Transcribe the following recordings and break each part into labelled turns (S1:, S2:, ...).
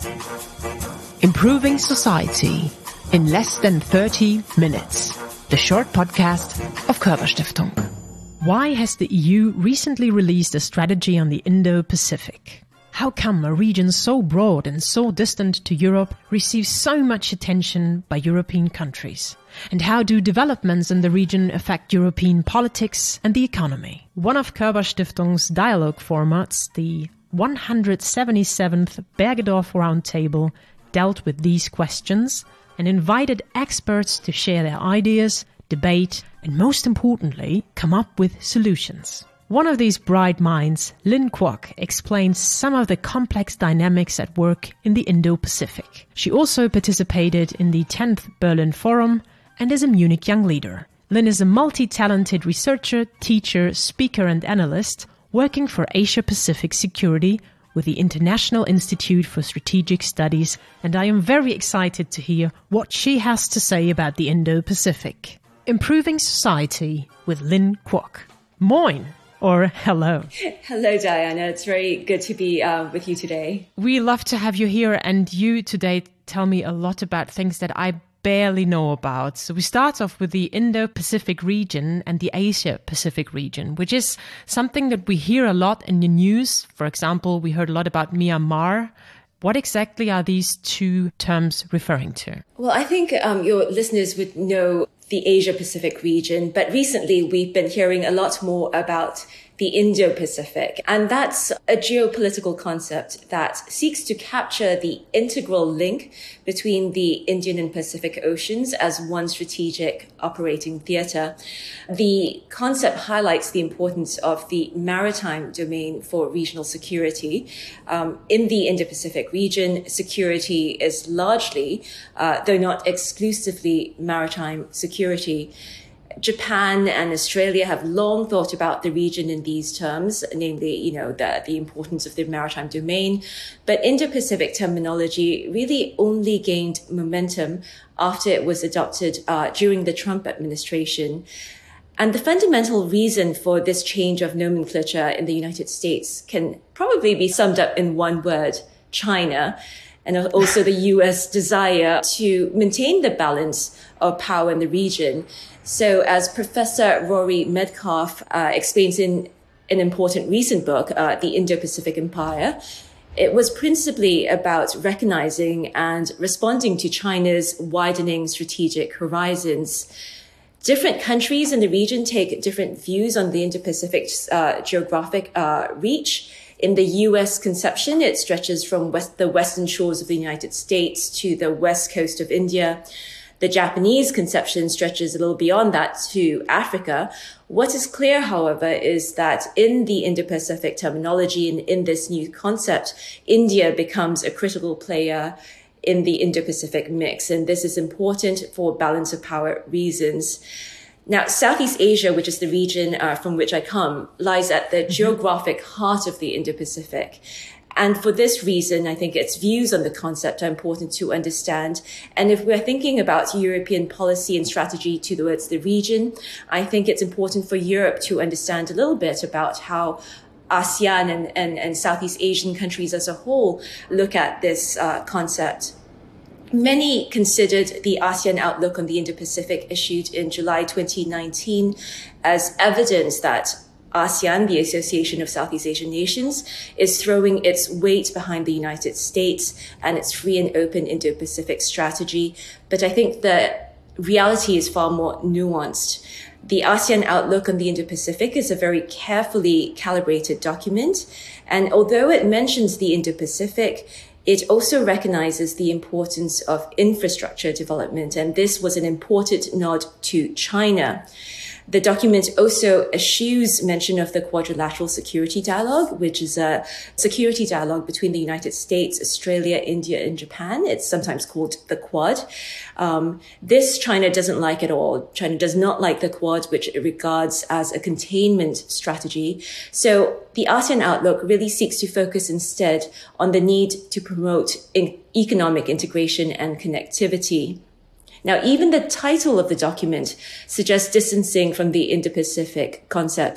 S1: Improving Society in less than 30 minutes. The short podcast of Körber-Stiftung. Why has the EU recently released a strategy on the Indo-Pacific? How come a region so broad and so distant to Europe receives so much attention by European countries? And how do developments in the region affect European politics and the economy? One of Körber-Stiftung's dialogue formats, the 177th Bergedorf Roundtable, dealt with these questions and invited experts to share their ideas, debate, and most importantly, come up with solutions. One of these bright minds, Lynn Kwok, explains some of the complex dynamics at work in the Indo-Pacific. She also participated in the 10th Berlin Forum and is a Munich Young Leader. Lynn is a multi-talented researcher, teacher, speaker and analyst working for Asia-Pacific security with the International Institute for Strategic Studies, and I am very excited to hear what she has to say about the Indo-Pacific. Improving Society with Lynn Kwok. Moin! Or hello.
S2: Hello, Diana. It's very good to be with you today.
S1: We love to have you here, and you today tell me a lot about things that I barely know about. So we start off with the Indo-Pacific region and the Asia-Pacific region, which is something that we hear a lot in the news. For example, we heard a lot about Myanmar. What exactly are these two terms referring to?
S2: Well, I think your listeners would know the Asia-Pacific region, but recently we've been hearing a lot more about the Indo-Pacific. And that's a geopolitical concept that seeks to capture the integral link between the Indian and Pacific Oceans as one strategic operating theater. The concept highlights the importance of the maritime domain for regional security. In the Indo-Pacific region, security is largely, though not exclusively, maritime security. Japan and Australia have long thought about the region in these terms, namely, the importance of the maritime domain. But Indo-Pacific terminology really only gained momentum after it was adopted during the Trump administration. And the fundamental reason for this change of nomenclature in the United States can probably be summed up in one word: China, and also the U.S. desire to maintain the balance of power in the region. So as Professor Rory Medcalf explains in an important recent book, The Indo-Pacific Empire, it was principally about recognizing and responding to China's widening strategic horizons. Different countries in the region take different views on the Indo-Pacific's geographic reach. In the U.S. conception, it stretches from the western shores of the United States to the west coast of India. The Japanese conception stretches a little beyond that to Africa. What is clear, however, is that in the Indo-Pacific terminology and in this new concept, India becomes a critical player in the Indo-Pacific mix. And this is important for balance of power reasons. Now, Southeast Asia, which is the region from which I come, lies at the geographic heart of the Indo-Pacific. And for this reason, I think its views on the concept are important to understand. And if we're thinking about European policy and strategy towards the region, I think it's important for Europe to understand a little bit about how ASEAN and Southeast Asian countries as a whole look at this concept. Many considered the ASEAN Outlook on the Indo-Pacific issued in July 2019 as evidence that ASEAN, the Association of Southeast Asian Nations, is throwing its weight behind the United States and its free and open Indo-Pacific strategy. But I think the reality is far more nuanced. The ASEAN Outlook on the Indo-Pacific is a very carefully calibrated document. And although it mentions the Indo-Pacific, it also recognizes the importance of infrastructure development. And this was an important nod to China. The document also eschews mention of the Quadrilateral Security Dialogue, which is a security dialogue between the United States, Australia, India, and Japan. It's sometimes called the Quad. This China doesn't like at all. China does not like the Quad, which it regards as a containment strategy. So the ASEAN Outlook really seeks to focus instead on the need to promote economic integration and connectivity. Now, even the title of the document suggests distancing from the Indo-Pacific concept.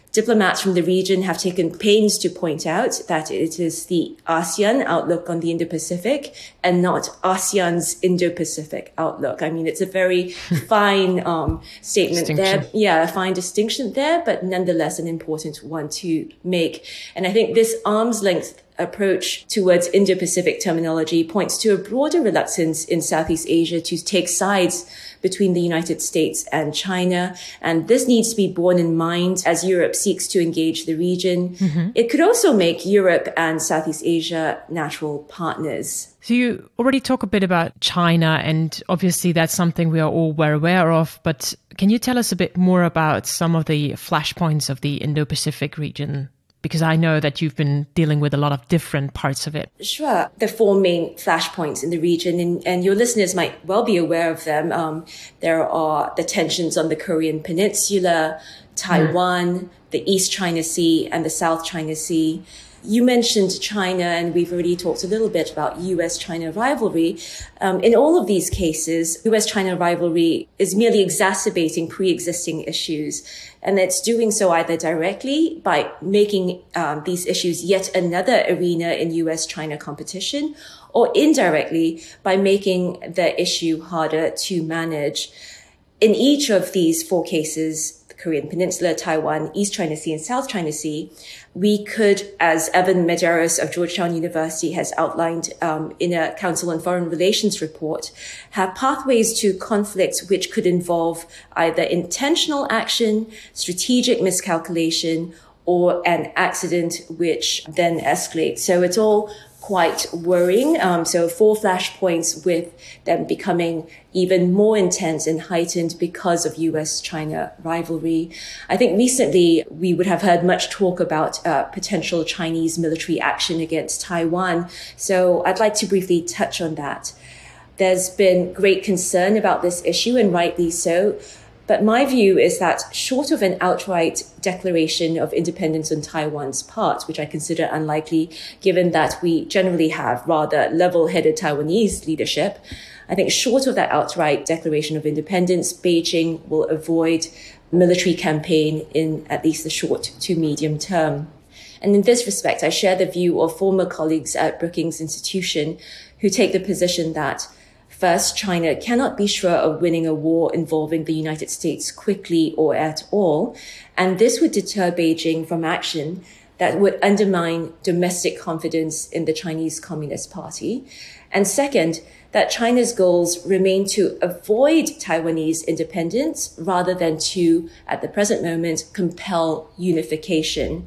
S2: Diplomats from the region have taken pains to point out that it is the ASEAN outlook on the Indo-Pacific and not ASEAN's Indo-Pacific outlook. I mean, it's a very fine statement there. Yeah, a fine distinction there, but nonetheless an important one to make. And I think this arm's length approach towards Indo-Pacific terminology points to a broader reluctance in Southeast Asia to take sides between the United States and China. And this needs to be borne in mind as Europe seeks to engage the region. Mm-hmm. It could also make Europe and Southeast Asia natural partners.
S1: So you already talk a bit about China, and obviously that's something we are all well aware of. But can you tell us a bit more about some of the flashpoints of the Indo-Pacific region? Because I know that you've been dealing with a lot of different parts of it.
S2: Sure. The four main flashpoints in the region, and your listeners might well be aware of them. There are the tensions on the Korean Peninsula, Taiwan, the East China Sea, and the South China Sea. You mentioned China, and we've already talked a little bit about US-China rivalry. In all of these cases, US-China rivalry is merely exacerbating pre-existing issues. And it's doing so either directly by making these issues yet another arena in US-China competition, or indirectly by making the issue harder to manage. In each of these four cases, the Korean Peninsula, Taiwan, East China Sea, and South China Sea, we could, as Evan Medeiros of Georgetown University has outlined in a Council on Foreign Relations report, have pathways to conflicts which could involve either intentional action, strategic miscalculation, or an accident which then escalates. So it's all quite worrying. So four flashpoints with them becoming even more intense and heightened because of US-China rivalry. I think recently we would have heard much talk about potential Chinese military action against Taiwan. So I'd like to briefly touch on that. There's been great concern about this issue, and rightly so. But my view is that short of an outright declaration of independence on Taiwan's part, which I consider unlikely, given that we generally have rather level-headed Taiwanese leadership, I think short of that outright declaration of independence, Beijing will avoid military campaign in at least the short to medium term. And in this respect, I share the view of former colleagues at Brookings Institution who take the position that first, China cannot be sure of winning a war involving the United States quickly or at all, and this would deter Beijing from action that would undermine domestic confidence in the Chinese Communist Party. And second, that China's goals remain to avoid Taiwanese independence rather than to, at the present moment, compel unification.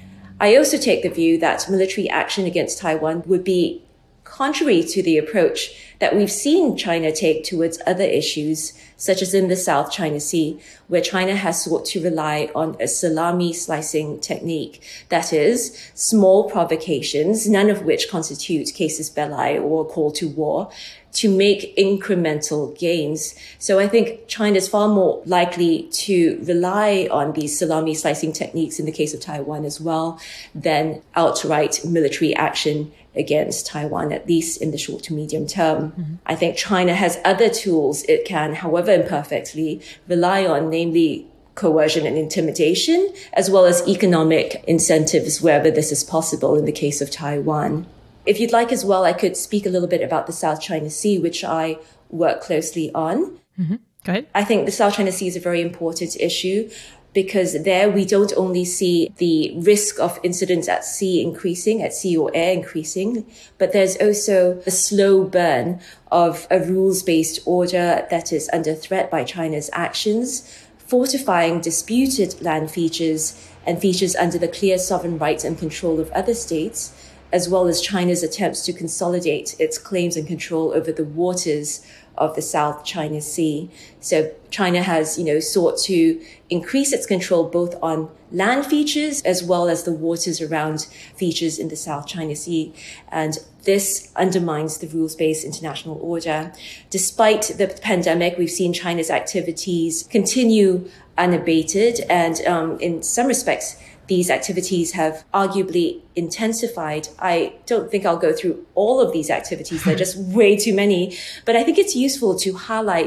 S2: I also take the view that military action against Taiwan would be contrary to the approach that we've seen China take towards other issues, such as in the South China Sea, where China has sought to rely on a salami slicing technique. That is, small provocations, none of which constitute casus belli or a call to war, to make incremental gains. So I think China is far more likely to rely on these salami slicing techniques in the case of Taiwan as well than outright military action against Taiwan, at least in the short to medium term. Mm-hmm. I think China has other tools it can, however imperfectly, rely on, namely coercion and intimidation, as well as economic incentives wherever this is possible in the case of Taiwan. If you'd like as well, I could speak a little bit about the South China Sea, which I work closely on.
S1: Mm-hmm. Go ahead.
S2: I think the South China Sea is a very important issue because there we don't only see the risk of incidents at sea increasing, at sea or air increasing, but there's also a slow burn of a rules-based order that is under threat by China's actions, fortifying disputed land features and features under the clear sovereign rights and control of other states, as well as China's attempts to consolidate its claims and control over the waters of the South China Sea. So China has, sought to increase its control both on land features as well as the waters around features in the South China Sea. And this undermines the rules-based international order. Despite the pandemic, we've seen China's activities continue unabated. And in some respects, these activities have arguably intensified. I don't think I'll go through all of these activities. They're just way too many. But I think it's useful to highlight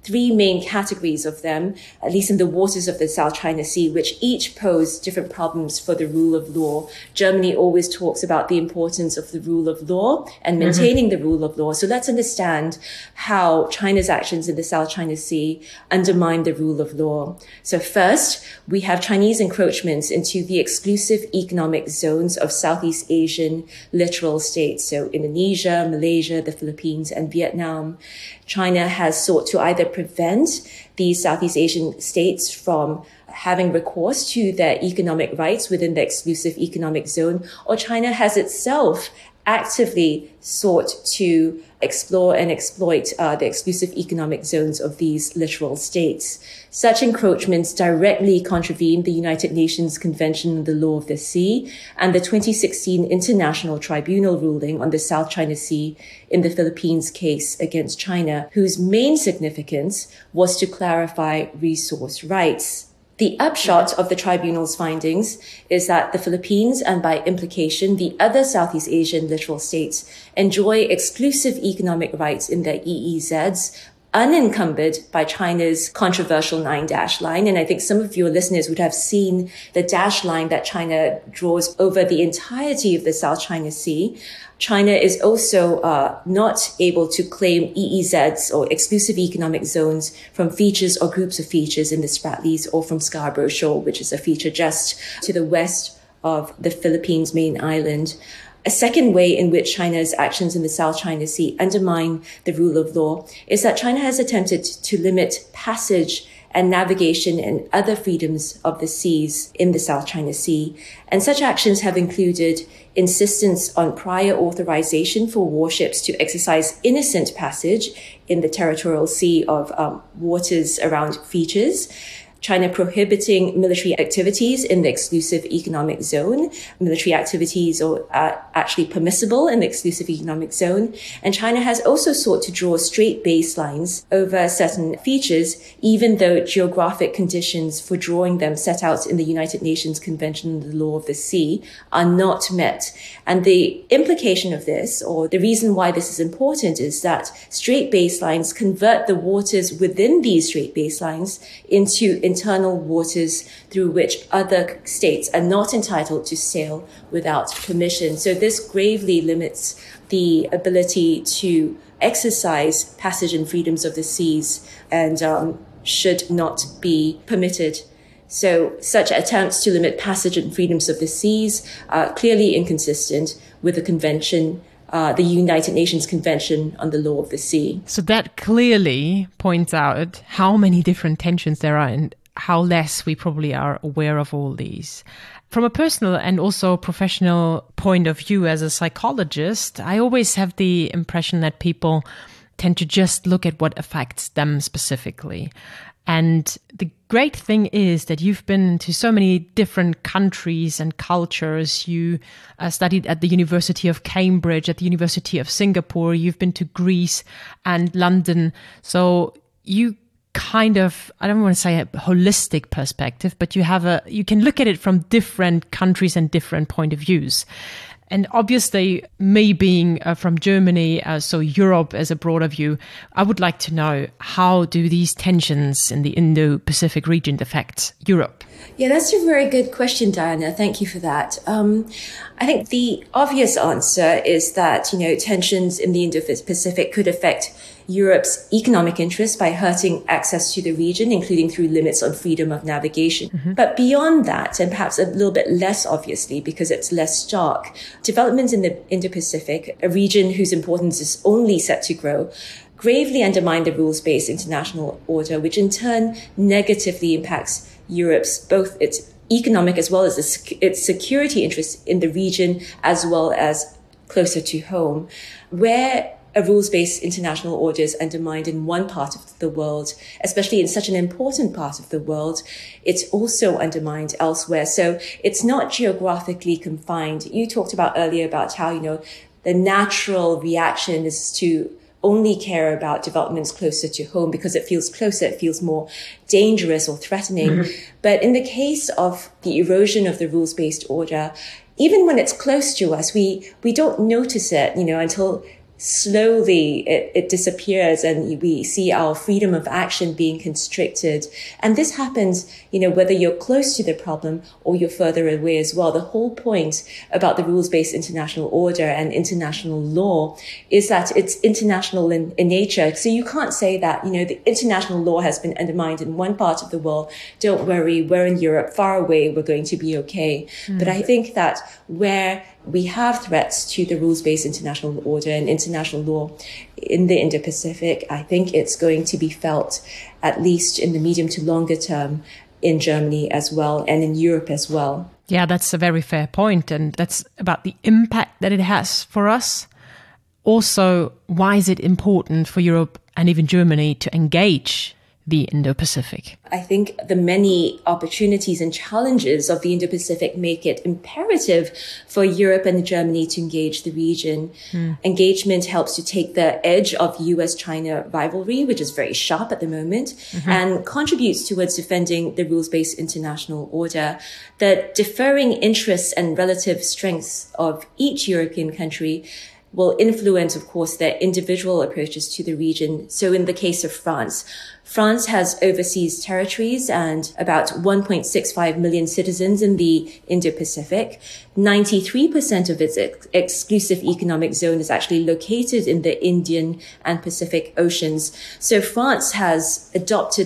S2: three main categories of them, at least in the waters of the South China Sea, which each pose different problems for the rule of law. Germany always talks about the importance of the rule of law and maintaining the rule of law. So let's understand how China's actions in the South China Sea undermine the rule of law. So first, we have Chinese encroachments into the exclusive economic zones of Southeast Asian littoral states. So Indonesia, Malaysia, the Philippines, and Vietnam. China has sought to either prevent these Southeast Asian states from having recourse to their economic rights within the exclusive economic zone, or China has itself actively sought to explore and exploit the exclusive economic zones of these littoral states. Such encroachments directly contravene the United Nations Convention on the Law of the Sea and the 2016 International Tribunal ruling on the South China Sea in the Philippines case against China, whose main significance was to clarify resource rights. The upshot of the tribunal's findings is that the Philippines, and by implication the other Southeast Asian littoral states, enjoy exclusive economic rights in their EEZs, unencumbered by China's controversial 9-dash line. And I think some of your listeners would have seen the dash line that China draws over the entirety of the South China Sea. China is also not able to claim EEZs or exclusive economic zones from features or groups of features in the Spratlys or from Scarborough Shoal, which is a feature just to the west of the Philippines' main island. A second way in which China's actions in the South China Sea undermine the rule of law is that China has attempted to limit passage and navigation and other freedoms of the seas in the South China Sea. And such actions have included insistence on prior authorization for warships to exercise innocent passage in the territorial sea of waters around features, China prohibiting military activities in the exclusive economic zone. Military activities are actually permissible in the exclusive economic zone. And China has also sought to draw straight baselines over certain features, even though geographic conditions for drawing them set out in the United Nations Convention on the Law of the Sea are not met. And the implication of this, or the reason why this is important, is that straight baselines convert the waters within these straight baselines into internal waters through which other states are not entitled to sail without permission. So this gravely limits the ability to exercise passage and freedoms of the seas and should not be permitted. So such attempts to limit passage and freedoms of the seas are clearly inconsistent with the convention, the United Nations Convention on the Law of the Sea.
S1: So that clearly points out how many different tensions there are and how less we probably are aware of all these. From a personal and also professional point of view as a psychologist, I always have the impression that people tend to just look at what affects them specifically. And the great thing is that you've been to so many different countries and cultures. You studied at the University of Cambridge, at the University of Singapore. You've been to Greece and London. So you kind of, I don't want to say a holistic perspective, but you can look at it from different countries and different point of views. And obviously, me being from Germany, so Europe as a broader view, I would like to know, how do these tensions in the Indo-Pacific region affect Europe?
S2: Yeah, that's a very good question, Diana. Thank you for that. I think the obvious answer is that, tensions in the Indo-Pacific could affect Europe's economic interests by hurting access to the region, including through limits on freedom of navigation. Mm-hmm. But beyond that, and perhaps a little bit less obviously because it's less stark, developments in the Indo-Pacific, a region whose importance is only set to grow, gravely undermine the rules-based international order, which in turn negatively impacts Europe's both its economic as well as its security interests in the region, as well as closer to home. Where a rules-based international order is undermined in one part of the world, especially in such an important part of the world, it's also undermined elsewhere. So it's not geographically confined. You talked about earlier about how, the natural reaction is to only care about developments closer to home because it feels closer, it feels more dangerous or threatening. Mm-hmm. But in the case of the erosion of the rules-based order, even when it's close to us, we don't notice it, until slowly it disappears and we see our freedom of action being constricted. And this happens, whether you're close to the problem or you're further away as well. The whole point about the rules-based international order and international law is that it's international in nature. So you can't say that, the international law has been undermined in one part of the world. Don't worry, we're in Europe, far away, we're going to be okay. But I think that where we have threats to the rules-based international order and international law in the Indo-Pacific, I think it's going to be felt, at least in the medium to longer term, in Germany as well and in Europe as well.
S1: Yeah, that's a very fair point. And that's about the impact that it has for us. Also, why is it important for Europe and even Germany to engage the Indo-Pacific?
S2: I think the many opportunities and challenges of the Indo-Pacific make it imperative for Europe and Germany to engage the region. Engagement helps to take the edge of US-China rivalry, which is very sharp at the moment, and contributes towards defending the rules-based international order. The differing interests and relative strengths of each European country will influence, of course, their individual approaches to the region. So in the case of France has overseas territories and about 1.65 million citizens in the Indo-Pacific. 93% of its exclusive economic zone is actually located in the Indian and Pacific Oceans. So France has adopted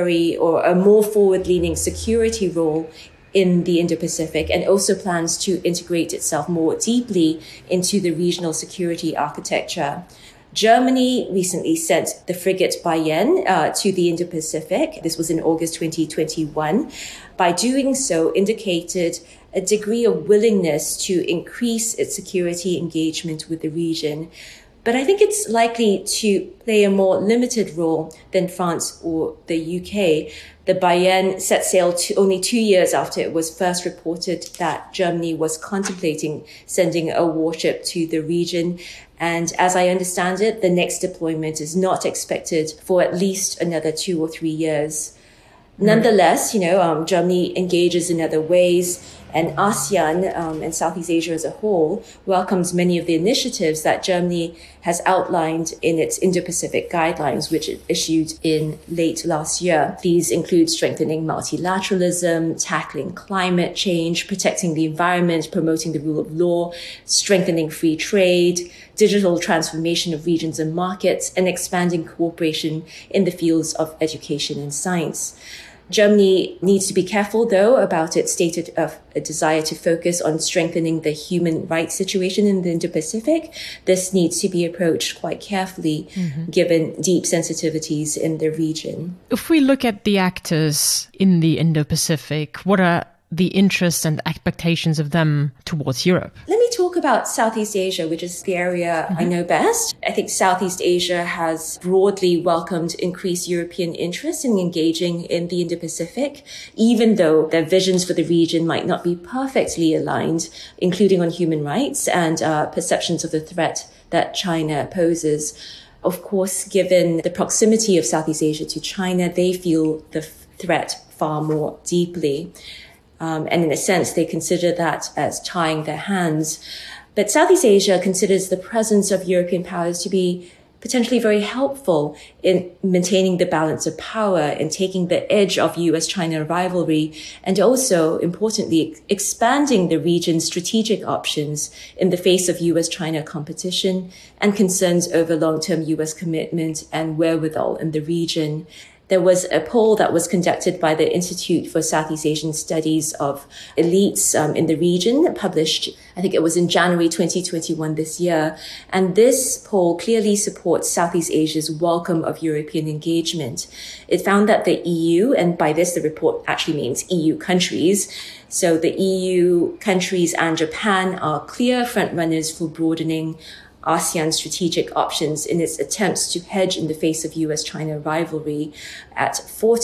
S2: a more forward-leaning security role in the Indo-Pacific and also plans to integrate itself more deeply into the regional security architecture. Germany recently sent the frigate Bayern to the Indo-Pacific. This was in August 2021. By doing so, indicated a degree of willingness to increase its security engagement with the region. But I think it's likely to play a more limited role than France or the UK. The Bayern set sail only 2 years after it was first reported that Germany was contemplating sending a warship to the region. And as I understand it, the next deployment is not expected for at least another 2 or 3 years. Nonetheless, Germany engages in other ways, and ASEAN and Southeast Asia as a whole welcomes many of the initiatives that Germany has outlined in its Indo-Pacific guidelines, which it issued in late last year. These include strengthening multilateralism, tackling climate change, protecting the environment, promoting the rule of law, strengthening free trade, digital transformation of regions and markets, and expanding cooperation in the fields of education and science. Germany needs to be careful, though, about its stated a desire to focus on strengthening the human rights situation in the Indo-Pacific. This needs to be approached quite carefully, given deep sensitivities in the region.
S1: If we look at the actors in the Indo-Pacific, what are the interests and expectations of them towards Europe?
S2: Let me talk about Southeast Asia, which is the area I know best. I think Southeast Asia has broadly welcomed increased European interest in engaging in the Indo-Pacific, even though their visions for the region might not be perfectly aligned, including on human rights and perceptions of the threat that China poses. Of course, given the proximity of Southeast Asia to China, they feel the threat far more deeply. And in a sense, they consider that as tying their hands. But Southeast Asia considers the presence of European powers to be potentially very helpful in maintaining the balance of power and taking the edge of US-China rivalry, and also, importantly, expanding the region's strategic options in the face of US-China competition and concerns over long-term US commitment and wherewithal in the region. There was a poll that was conducted by the Institute for Southeast Asian Studies of elites in the region, published, I think it was in January 2021 this year. And this poll clearly supports Southeast Asia's welcome of European engagement. It found that the EU, and by this the report actually means EU countries, so the EU countries and Japan are clear frontrunners for broadening ASEAN strategic options in its attempts to hedge in the face of US-China rivalry at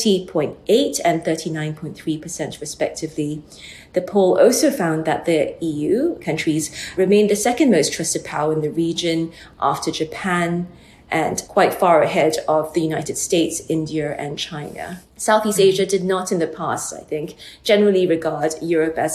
S2: 40.8% and 39.3% respectively. The poll also found that the EU countries remain the second most trusted power in the region after Japan. and quite far ahead of the United States, India, and China. Southeast Asia did not in the past, I think, generally regard Europe as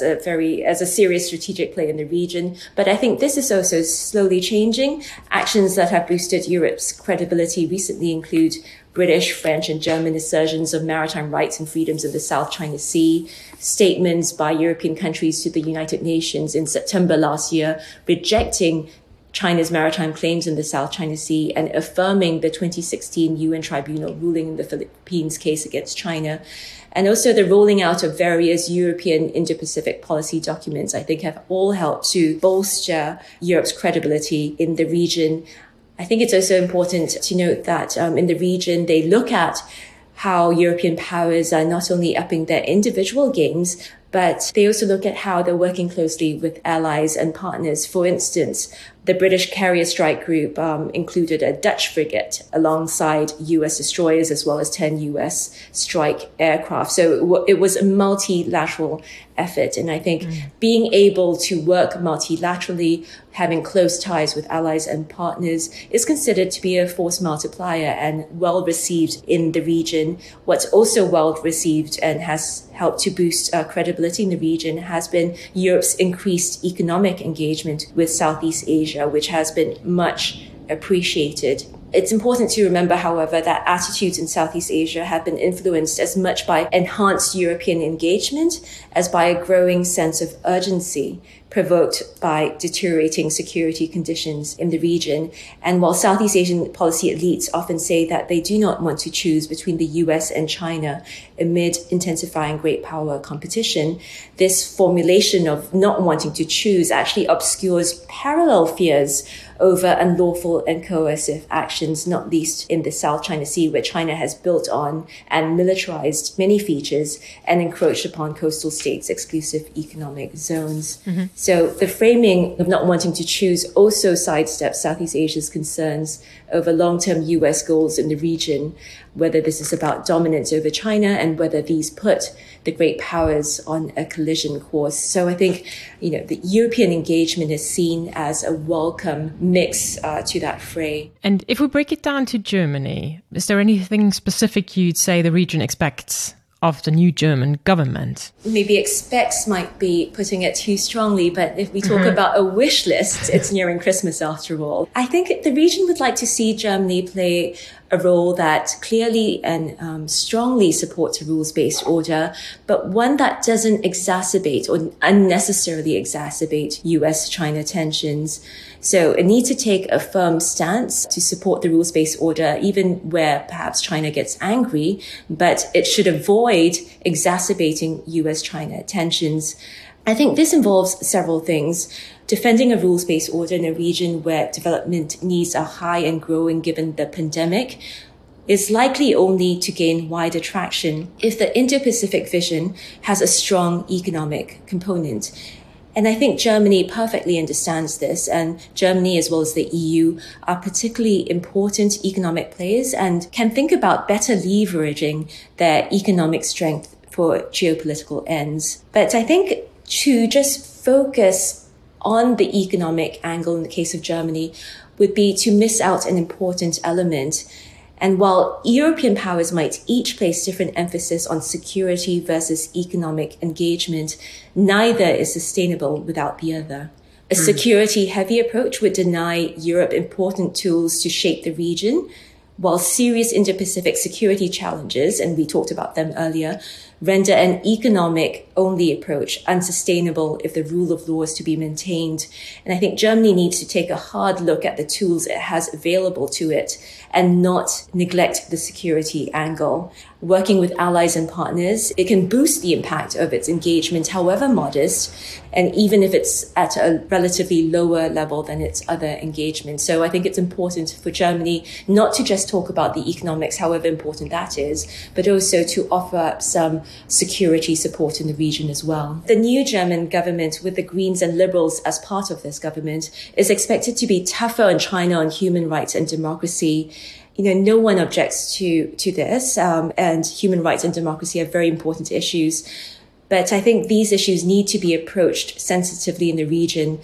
S2: a serious strategic player in the region. But I think this is also slowly changing. Actions that have boosted Europe's credibility recently include British, French, and German assertions of maritime rights and freedoms in the South China Sea, statements by European countries to the United Nations in September last year rejecting China's maritime claims in the South China Sea and affirming the 2016 UN tribunal ruling in the Philippines case against China. And also the rolling out of various European Indo-Pacific policy documents, I think, have all helped to bolster Europe's credibility in the region. I think it's also important to note that in the region, they look at how European powers are not only upping their individual games, but they also look at how they're working closely with allies and partners. For instance, the British Carrier Strike Group included a Dutch frigate alongside US destroyers as well as 10 US strike aircraft. So it was a multilateral effort. And I think being able to work multilaterally, having close ties with allies and partners is considered to be a force multiplier and well received in the region. What's also well received and has helped to boost credibility in the region has been Europe's increased economic engagement with Southeast Asia, which has been much appreciated. It's important to remember, however, that attitudes in Southeast Asia have been influenced as much by enhanced European engagement as by a growing sense of urgency provoked by deteriorating security conditions in the region. And while Southeast Asian policy elites often say that they do not want to choose between the US and China amid intensifying great power competition, this formulation of not wanting to choose actually obscures parallel fears over unlawful and coercive actions, not least in the South China Sea, where China has built on and militarized many features and encroached upon coastal states' exclusive economic zones. So the framing of not wanting to choose also sidesteps Southeast Asia's concerns over long-term US goals in the region, whether this is about dominance over China and whether these put the great powers on a collision course. So I think, the European engagement is seen as a welcome mix to that fray.
S1: And if we break it down to Germany, is there anything specific you'd say the region expects of the new German government?
S2: Maybe expects might be putting it too strongly, but if we talk about a wish list, it's nearing Christmas after all. I think the region would like to see Germany play a role that clearly and strongly supports a rules-based order, but one that doesn't exacerbate or unnecessarily exacerbate US-China tensions. So it needs to take a firm stance to support the rules-based order, even where perhaps China gets angry, but it should avoid exacerbating US-China tensions. I think this involves several things. Defending a rules-based order in a region where development needs are high and growing given the pandemic is likely only to gain wider traction if the Indo-Pacific vision has a strong economic component. And I think Germany perfectly understands this, and Germany as well as the EU are particularly important economic players and can think about better leveraging their economic strength for geopolitical ends. But I think to just focus on the economic angle in the case of Germany would be to miss out an important element. And while European powers might each place different emphasis on security versus economic engagement, neither is sustainable without the other. A security-heavy approach would deny Europe important tools to shape the region, while serious Indo-Pacific security challenges, and we talked about them earlier, render an economic-only approach unsustainable if the rule of law is to be maintained. And I think Germany needs to take a hard look at the tools it has available to it and not neglect the security angle. Working with allies and partners, it can boost the impact of its engagement, however modest, and even if it's at a relatively lower level than its other engagements. So I think it's important for Germany not to just talk about the economics, however important that is, but also to offer up some security support in the region as well. The new German government, with the Greens and Liberals as part of this government, is expected to be tougher on China on human rights and democracy. No one objects to this, and human rights and democracy are very important issues. But I think these issues need to be approached sensitively in the region.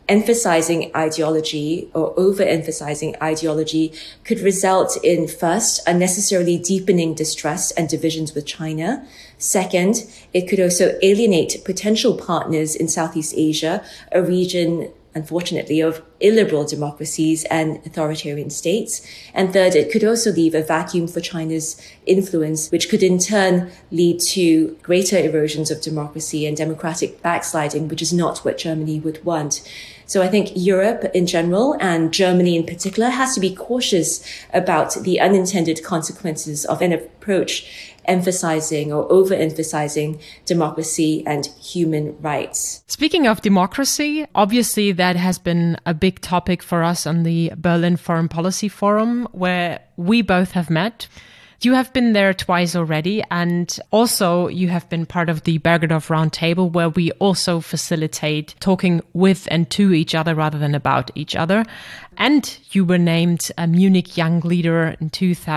S2: emphasizing ideology or overemphasizing ideology could result in, first, unnecessarily deepening distrust and divisions with China. Second, it could also alienate potential partners in Southeast Asia, a region, unfortunately, of illiberal democracies and authoritarian states. And third, it could also leave a vacuum for China's influence, which could in turn lead to greater erosions of democracy and democratic backsliding, which is not what Germany would want. So I think Europe in general and Germany in particular has to be cautious about the unintended consequences of an approach emphasizing or overemphasizing democracy and human rights.
S1: Speaking of democracy, obviously that has been a big topic for us on the Berlin Foreign Policy Forum, where we both have met. You have been there twice already, and also you have been part of the Bergedorf Roundtable, where we also facilitate talking with and to each other rather than about each other. And you were named a Munich Young Leader in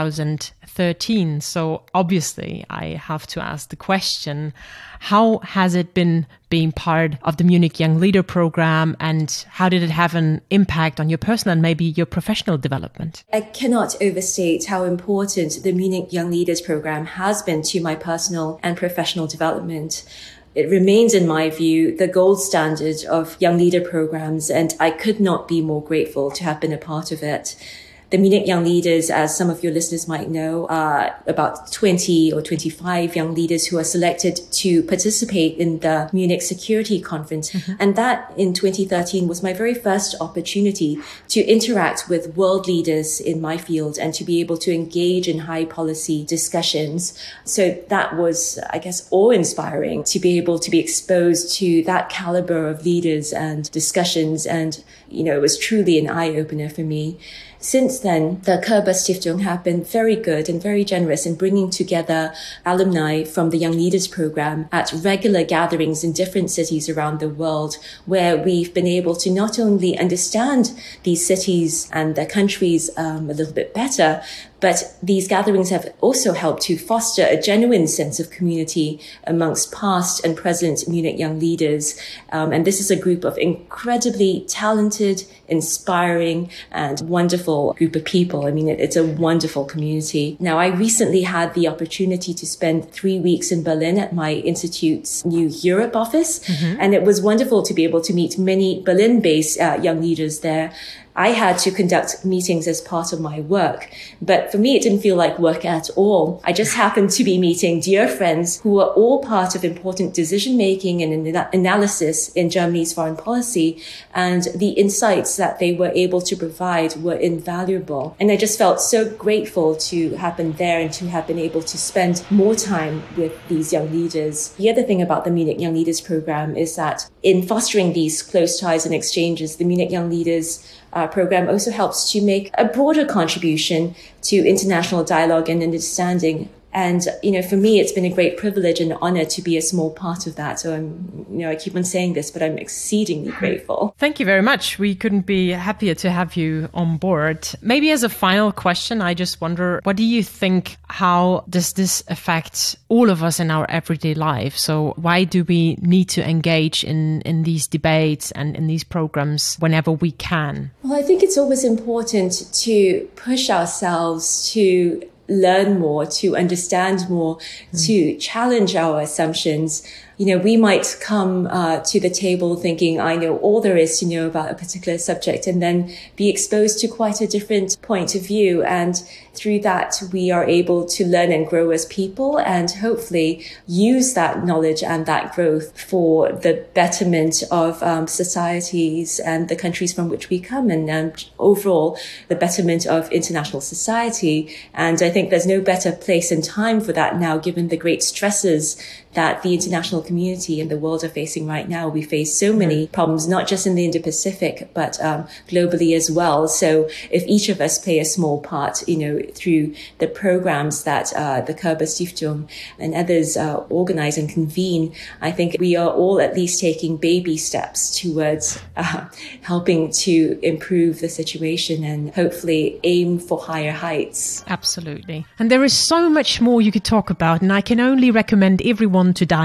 S1: 2013. So obviously I have to ask the question, how has it been being part of the Munich Young Leader program, and how did it have an impact on your personal and maybe your professional development?
S2: I cannot overstate how important the Munich Young Leaders program has been to my personal and professional development. It remains, in my view, the gold standard of young leader programs, and I could not be more grateful to have been a part of it. The Munich Young Leaders, as some of your listeners might know, are about 20 or 25 young leaders who are selected to participate in the Munich Security Conference. Mm-hmm. And that in 2013 was my very first opportunity to interact with world leaders in my field and to be able to engage in high policy discussions. So that was, I guess, awe-inspiring to be able to be exposed to that caliber of leaders and discussions. And, it was truly an eye-opener for me. Since then, the Körber Stiftung have been very good and very generous in bringing together alumni from the Young Leaders Program at regular gatherings in different cities around the world, where we've been able to not only understand these cities and their countries a little bit better, but these gatherings have also helped to foster a genuine sense of community amongst past and present Munich Young Leaders. And this is a group of incredibly talented, inspiring, and wonderful group of people. I mean, it's a wonderful community. Now, I recently had the opportunity to spend 3 weeks in Berlin at my institute's new Europe office. Mm-hmm. And it was wonderful to be able to meet many Berlin-based young leaders there. I had to conduct meetings as part of my work, but for me, it didn't feel like work at all. I just happened to be meeting dear friends who were all part of important decision-making and analysis in Germany's foreign policy, and the insights that they were able to provide were invaluable. And I just felt so grateful to have been there and to have been able to spend more time with these young leaders. The other thing about the Munich Young Leaders program is that in fostering these close ties and exchanges, the Munich Young Leaders program also helps to make a broader contribution to international dialogue and understanding. And, for me, it's been a great privilege and honor to be a small part of that. So I keep on saying this, but I'm exceedingly grateful.
S1: Thank you very much. We couldn't be happier to have you on board. Maybe as a final question, I just wonder, what do you think, how does this affect all of us in our everyday life? So why do we need to engage in these debates and in these programs whenever we can?
S2: Well, I think it's always important to push ourselves to learn more, to understand more, to challenge our assumptions. We might come to the table thinking, I know all there is to know about a particular subject, and then be exposed to quite a different point of view. And through that, we are able to learn and grow as people, and hopefully use that knowledge and that growth for the betterment of societies and the countries from which we come, and overall the betterment of international society. And I think there's no better place and time for that now, given the great stresses that the international community and the world are facing right now. We face so many problems, not just in the Indo-Pacific, but globally as well. So if each of us play a small part, through the programs that the Körber Stiftung and others organize and convene, I think we are all at least taking baby steps towards helping to improve the situation and hopefully aim for higher heights.
S1: Absolutely. And there is so much more you could talk about, and I can only recommend everyone to dive deeper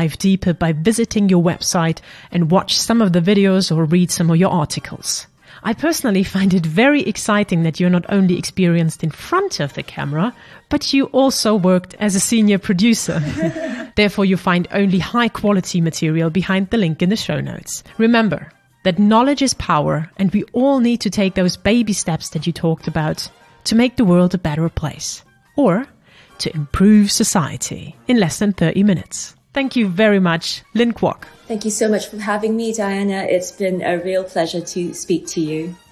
S1: deeper by visiting your website and watch some of the videos or read some of your articles. I personally find it very exciting that you're not only experienced in front of the camera, but you also worked as a senior producer. Therefore, you find only high quality material behind the link in the show notes. Remember that knowledge is power, and we all need to take those baby steps that you talked about to make the world a better place, or to improve society in less than 30 minutes. Thank you very much, Lynn Kwok.
S2: Thank you so much for having me, Diana. It's been a real pleasure to speak to you.